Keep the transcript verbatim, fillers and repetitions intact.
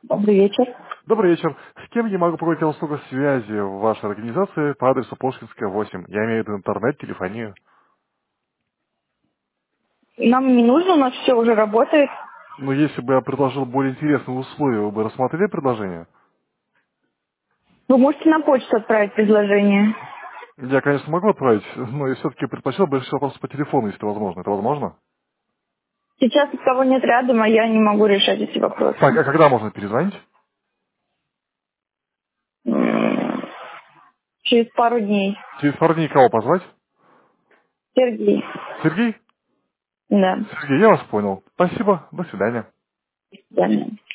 Добрый вечер. Добрый вечер. С кем я могу проводить услугу связи в вашей организации по адресу Пушкинская, восемь? Я имею в виду интернет, телефонию. Нам не нужно, у нас все уже работает. Но если бы я предложил более интересные условия, вы бы рассмотрели предложение? Вы можете на почту отправить предложение. Я, конечно, могу отправить, но я все-таки предпочел бы решить вопрос по телефону, если возможно. Это возможно? Сейчас никого нет рядом, а я не могу решать эти Так, вопросы. а когда можно перезвонить? М, Через пару дней. Через пару дней кого позвать? Сергей. Сергей? Да. Сергей, я вас понял. Спасибо, до свидания. До свидания.